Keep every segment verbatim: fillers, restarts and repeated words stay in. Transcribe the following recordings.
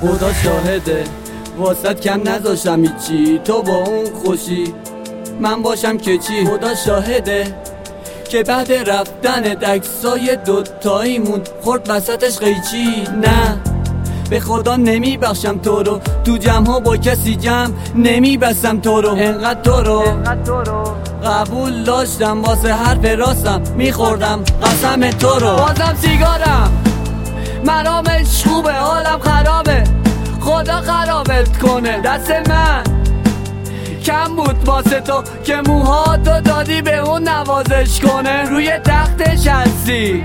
خدا شاهده واسط کم نذاشتم هیچی، تو با اون خوشی من باشم که چی. خدا شاهده که بعد رفتن عکسای دوتاییمون خورد وسطش قیچی. نه به خدا نمی بخشم تو رو، تو جمع ها با کسی جمع نمی بستم تو رو. انقدر تو رو قبول داشتم واسه حرف راستم میخوردم قسم تو رو. بازم سیگارم مرامش خوبه، حالم خرابه، خدا خرابت کنه. دست من کم بود واسه تو که موهاتو دادی به اون نوازش کنه. روی تختش هستی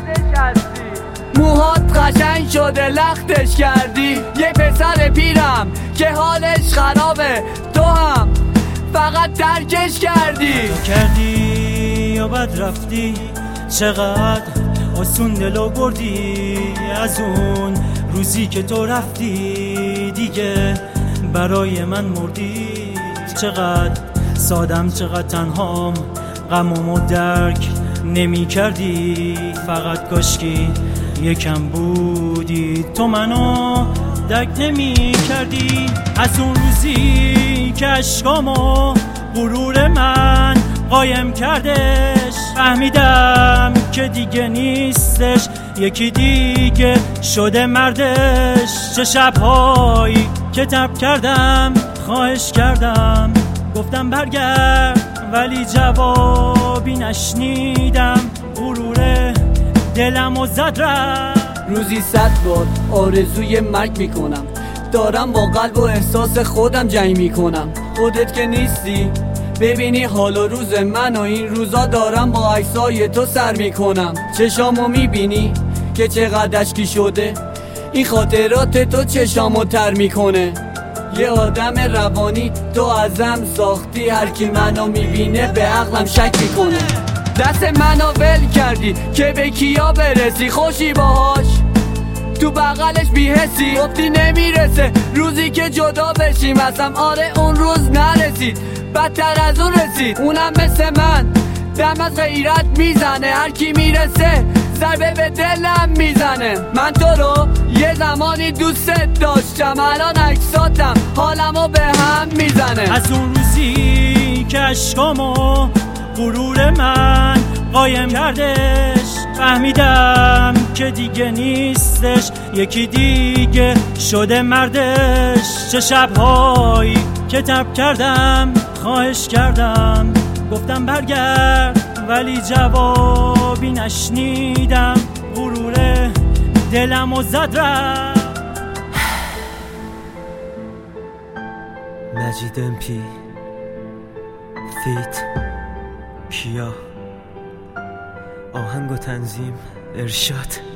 موهات قشنگ شده لختش کردی. یه پسر پیرم که حالش خرابه، تو هم فقط ترکش کردی. تو کردی یا بد رفتی، چقدر آسون دلو بردی. از اون روزی که تو رفتی دیگه برای من مردی. چقدر سادم چقدر تنهام، غممو درک نمی کردی. فقط کاشکی یکم بودی، تو منو درک نمی کردی. از اون روزی که عشقامو غرور من قایم کردش، فهمیدم که دیگه نیستش، یکی دیگه شده مردش. چه شبهایی که تب کردم خواهش کردم، گفتم برگرد ولی جوابی نشنیدم. غرور دلمو زد رفت. روزی صد بار آرزوی مرگ میکنم، دارم با قلب و احساس خودم جنگ میکنم. خودت که نیستی ببینی حال و روز من و این روزا دارم با عکسای تو سر میکنم. چشامو میبینی که چقدر اشکی شده، این خاطرات تو چشامو تر میکنه. یه آدم روانی تو ازم ساختی، هر کی منو میبینه به عقلم شک میکنه. دست منو ول کردی که به کیا برسی، خوشی باهاش تو بغلش بی‌حسی. گفتی نمیرسه روزی که جدا بشیم ازم، آره اون روز نرسید، بدتر از اون رسید. اونم مثل من دم از غیرت میزنه، هر کی میرسه ضربه به دلم میزنه. من تو رو یه زمانی دوست داشتم، الان عکساتم حالمو به هم میزنه. از اون روزی که عشقامو غرور من قایم کردش، فهمیدم که دیگه نیستش، یکی دیگه شده مردش. چه شبهایی که تب کردم خواهش کردم، گفتم برگرد ولی جوابی نشنیدم. غرور دلمو زد رفت. مجید امپی فیت کیا، آهنگ و تنظیم ارشاد.